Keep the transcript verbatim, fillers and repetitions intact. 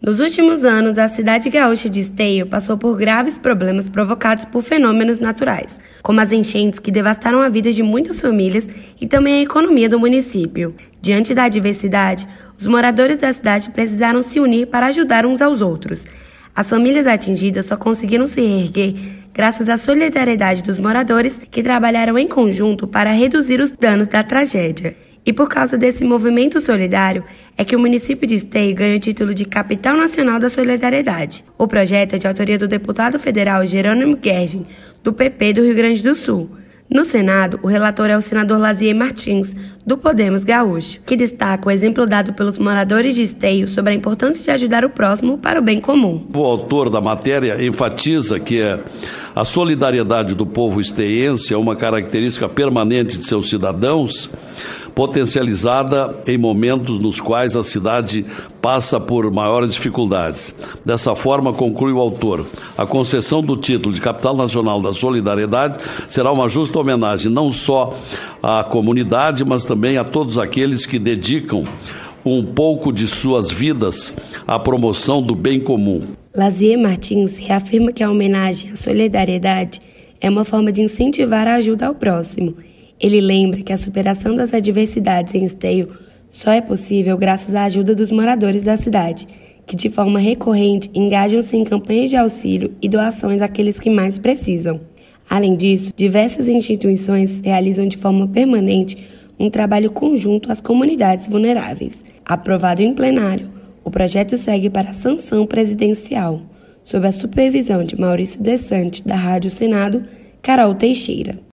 Nos últimos anos, a cidade gaúcha de Esteio passou por graves problemas provocados por fenômenos naturais, como as enchentes que devastaram a vida de muitas famílias e também a economia do município. Diante da adversidade, os moradores da cidade precisaram se unir para ajudar uns aos outros. As famílias atingidas só conseguiram se reerguer graças à solidariedade dos moradores que trabalharam em conjunto para reduzir os danos da tragédia. E por causa desse movimento solidário, é que o município de Esteio ganha o título de Capital Nacional da Solidariedade. O projeto é de autoria do deputado federal Jerônimo Gergen, do P P do Rio Grande do Sul. No Senado, o relator é o senador Lazier Martins, do Podemos Gaúcho, que destaca o exemplo dado pelos moradores de Esteio sobre a importância de ajudar o próximo para o bem comum. O autor da matéria enfatiza que a solidariedade do povo esteiense é uma característica permanente de seus cidadãos, potencializada em momentos nos quais a cidade passa por maiores dificuldades. Dessa forma, conclui o autor, a concessão do título de Capital Nacional da Solidariedade será uma justa homenagem não só à comunidade, mas também a todos aqueles que dedicam um pouco de suas vidas à promoção do bem comum. Lazier Martins reafirma que a homenagem à solidariedade é uma forma de incentivar a ajuda ao próximo. Ele lembra que a superação das adversidades em Esteio só é possível graças à ajuda dos moradores da cidade, que de forma recorrente engajam-se em campanhas de auxílio e doações àqueles que mais precisam. Além disso, diversas instituições realizam de forma permanente um trabalho conjunto às comunidades vulneráveis. Aprovado em plenário, o projeto segue para a sanção presidencial, sob a supervisão de Maurício Desante, da Rádio Senado, Carol Teixeira.